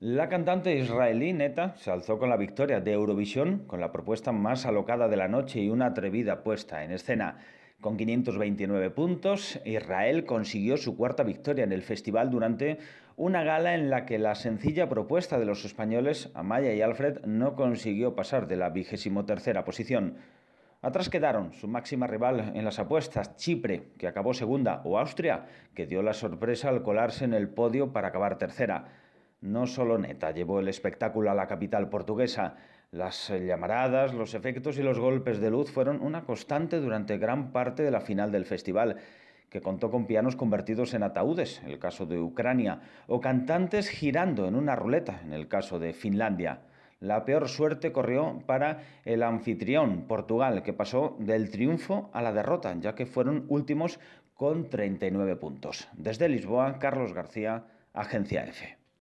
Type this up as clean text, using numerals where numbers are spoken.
La cantante israelí Neta se alzó con la victoria de Eurovisión con la propuesta más alocada de la noche y una atrevida puesta en escena. Con 529 puntos, Israel consiguió su cuarta victoria en el festival durante una gala en la que la sencilla propuesta de los españoles, Amaya y Alfred, no consiguió pasar de la 23ª posición. Atrás quedaron su máxima rival en las apuestas, Chipre, que acabó segunda, o Austria, que dio la sorpresa al colarse en el podio para acabar tercera. No solo Neta llevó el espectáculo a la capital portuguesa. Las llamaradas, los efectos y los golpes de luz fueron una constante durante gran parte de la final del festival, que contó con pianos convertidos en ataúdes, el caso de Ucrania, o cantantes girando en una ruleta, en el caso de Finlandia. La peor suerte corrió para el anfitrión, Portugal, que pasó del triunfo a la derrota, ya que fueron últimos con 39 puntos. Desde Lisboa, Carlos García, Agencia EFE.